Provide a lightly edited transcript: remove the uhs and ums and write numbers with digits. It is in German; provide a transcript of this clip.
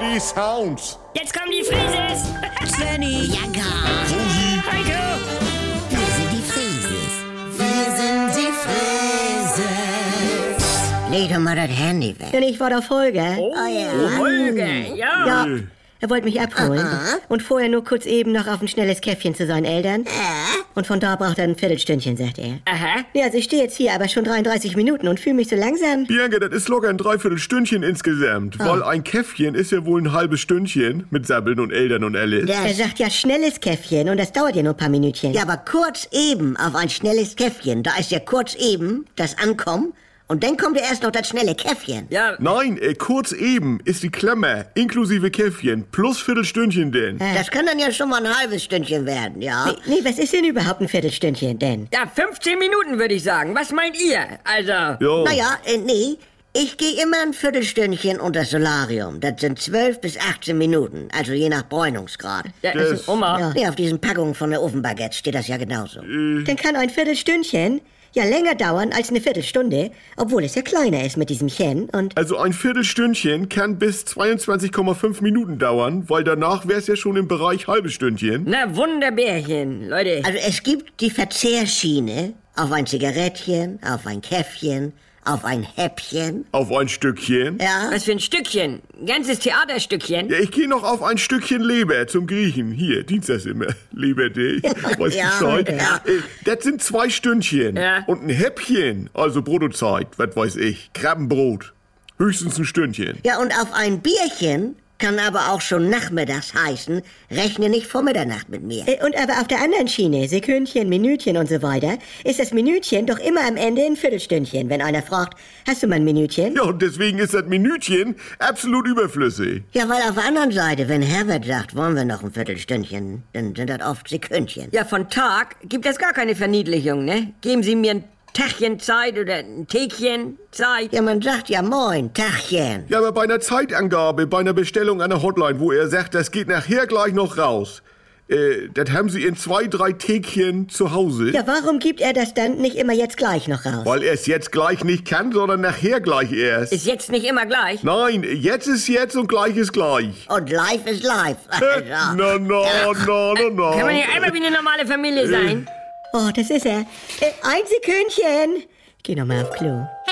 die Sounds. Jetzt kommen die Frieses. Svenny, Ja, gar. Heiko. Wir sind die Frieses. wir sind die Frises. Leg doch mal das Handy weg. Denn ich war der Folge. Oh, ja. Holger, ja. Ja, er wollte mich abholen. Und vorher nur kurz eben noch auf ein schnelles Käffchen zu seinen Eltern. Und von da braucht er ein Viertelstündchen, sagt er. Aha. Ja, also ich stehe jetzt hier aber schon 33 Minuten und fühle mich so langsam. Bianca, das ist locker ein Dreiviertelstündchen insgesamt. Weil ein Käffchen ist ja wohl ein halbes Stündchen mit Sabbeln und Eltern und alles. Er sagt ja schnelles Käffchen und das dauert ja nur ein paar Minütchen. Ja, aber kurz eben auf ein schnelles Käffchen. Da ist ja kurz eben das Ankommen. Und dann kommt ja erst noch das schnelle Käffchen. Ja, Nein, kurz eben ist die Klammer inklusive Käffchen plus Viertelstündchen denn. Das kann dann ja schon mal ein halbes Stündchen werden, ja? Nee, was ist denn überhaupt ein Viertelstündchen denn? ja, 15 Minuten würde ich sagen. Was meint ihr? Also, Ja. Naja, nee. Ich gehe immer ein Viertelstündchen unter das Solarium. Das sind 12 bis 18 Minuten, also je nach Bräunungsgrad. ja, das ist Oma. Nee, auf diesen Packungen von der Ofenbaguette steht das ja genauso. Dann kann ein Viertelstündchen ja länger dauern als eine Viertelstunde, obwohl es ja kleiner ist mit diesem Chen und... Also ein Viertelstündchen kann bis 22,5 Minuten dauern, weil danach wär's ja schon im Bereich halbes Stündchen. Na, Wunderbärchen, Leute. Also es gibt die Verzehrschiene auf ein Zigarettchen, auf ein Käffchen, auf ein Häppchen. Auf ein Stückchen. Ja, Was für ein Stückchen. Ein ganzes Theaterstückchen. Ja, ich gehe noch auf ein Stückchen Leber zum Griechen. Hier, Dienstags immer. Leber-Day. Weißt Ja, Bescheid? ja. Das sind 2 Stündchen. Ja. Und ein Häppchen, also Brotzeit, was weiß ich, Krabbenbrot. Höchstens ein Stündchen. ja, und auf ein Bierchen kann aber auch schon nachmittags heißen, rechne nicht vor Mitternacht mit mir. Und aber auf der anderen Schiene, Sekündchen, Minütchen und so weiter, ist das Minütchen doch immer am Ende ein Viertelstündchen. Wenn einer fragt, hast du mal ein Minütchen? Ja, und deswegen ist das Minütchen absolut überflüssig. Ja, weil auf der anderen Seite, wenn Herbert sagt, wollen wir noch ein Viertelstündchen, dann sind das oft Sekündchen. Ja, von Tag gibt es gar keine Verniedlichung, ne? Geben Sie mir ein Tagchen Zeit oder ein Tägchen Zeit. Ja, man sagt ja moin, Tachchen. Ja, aber bei einer Zeitangabe, bei einer Bestellung an der Hotline, wo er sagt, das geht nachher gleich noch raus, das haben Sie in 2, 3 Tägchen zu Hause. Ja, warum gibt er das dann nicht immer jetzt gleich noch raus? Weil er es jetzt gleich nicht kann, sondern nachher gleich erst. Ist jetzt nicht immer gleich. Nein, jetzt ist jetzt und gleich ist gleich. Und live ist live. Na, na, na, na, na. Kann man ja einmal wie eine normale Familie sein. Oh, das ist er. Ein Sekündchen. Geh noch mal auf Klo.